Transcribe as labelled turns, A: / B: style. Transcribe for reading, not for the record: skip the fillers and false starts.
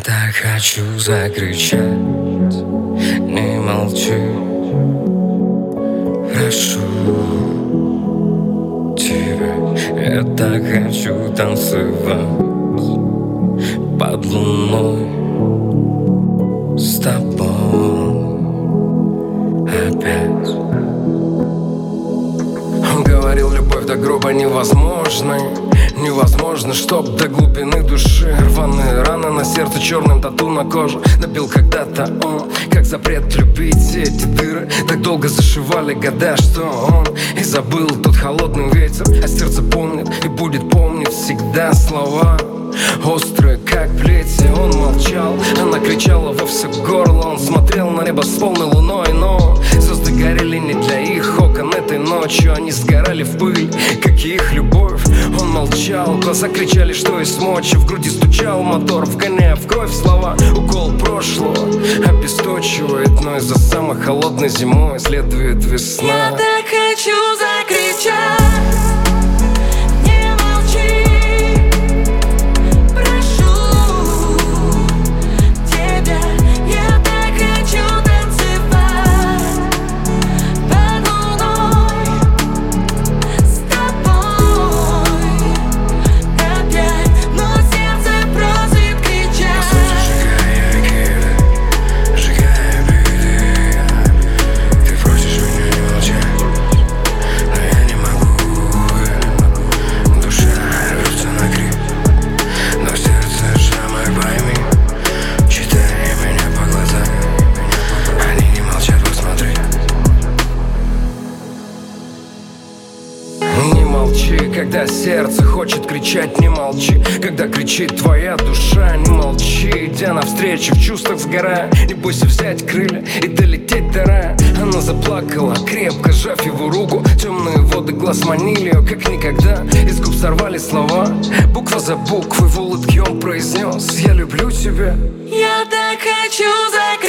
A: так хочу закричать, не молчи, прошу тебя. Я так хочу танцевать под луной с тобой опять. Он говорил, любовь до гроба невозможна. Невозможно, чтоб до глубины души. Рваные раны на сердце, черным тату на коже. Набил когда-то он, как запрет любить. Эти дыры так долго зашивали года, что он и забыл тот холодный ветер. А сердце помнит и будет помнить всегда слова острые, как плети. Он молчал, она кричала во все горло. Он смотрел на небо с полной луной, но звезды горели не для их окон этой ночью. Они сгорали в пыль, как и их любовь. Он молчал, глаза кричали, что есть мочи. В груди стучал мотор, вгоняя в кровь слова. Укол прошлого обесточивает, но из-за самой холодной зимой следует весна.
B: Я так хочу закричать.
A: Когда сердце хочет кричать, не молчи. Когда кричит твоя душа, не молчи. Идя навстречу, в чувствах сгорая, не бойся взять крылья и долететь до рая. Она заплакала, крепко сжав его руку. Темные воды глаз манили ее, как никогда. Из губ сорвали слова, буква за буквой. В улыбке он произнес: я люблю тебя.
B: Я так хочу закричать.